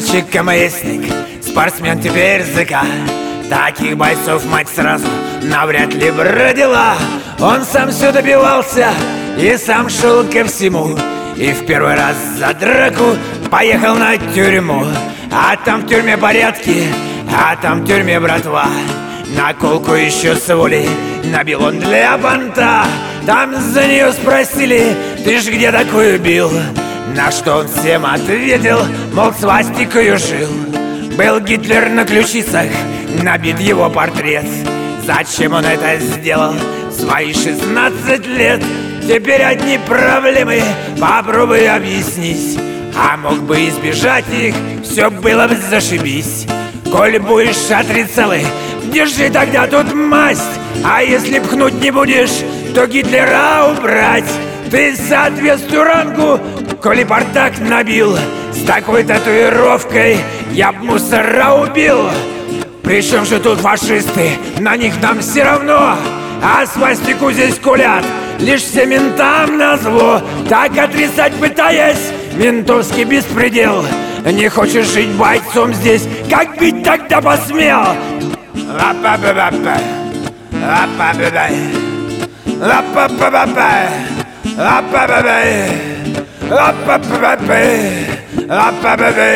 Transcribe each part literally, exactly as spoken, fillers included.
Пацанчик-камоестник, спортсмен теперь ЗК. Таких бойцов мать сразу навряд ли бы родила. Он сам все добивался и сам шел ко всему. И в первый раз за драку поехал на тюрьму. А там в тюрьме порядки, а там в тюрьме братва. Наколку еще с волей набил он для понта. Там за нее спросили: ты ж где такую бил? На что он всем ответил, мол, свастикою жил. Был Гитлер на ключицах, набит его портрет. Зачем он это сделал в свои шестнадцать лет? Теперь одни проблемы, попробуй объяснить. А мог бы избежать их, все было бы зашибись. Коль будешь отрицалый, держи тогда тут масть. А если пхнуть не будешь, то Гитлера убрать. Ты соответствую рангу, коли бардак набил. С такой татуировкой я б мусора убил. Причем же тут фашисты, на них нам все равно. А свастику здесь кулят лишь все ментам назло. Так отрицать пытаясь, ментовский беспредел. Не хочешь жить бойцом здесь, как бить тогда посмел? Ла-па-ба-ба-ба, ла-па-ба-ба, ла-па-ба-ба-ба, ла-па-ба-ба, ла-па-ба-ба, ла-па-ба-ба,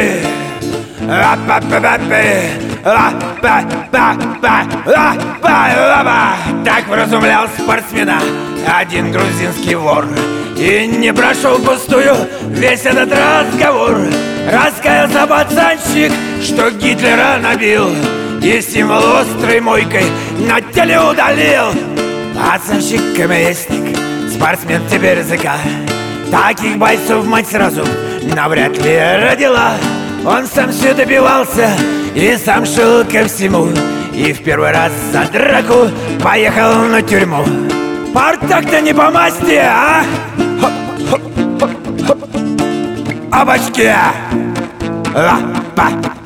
ла-па-ба-ба, ла-па-ба-ба, ла-па-ба-ба. Так вразумлял спортсмена один грузинский вор. И не прошел пустую весь этот разговор. Раскаялся пацанчик, что Гитлера набил, и символ острой мойкой на теле удалил. Пацанчик-камоестник, спортсмен теперь ЗК. Таких бойцов мать сразу навряд ли родила. Он сам все добивался и сам шел ко всему. И в первый раз за драку поехал на тюрьму. Партак-то не по масти, а? Хоп-хоп-хоп-хоп. А бачки! Ла-па!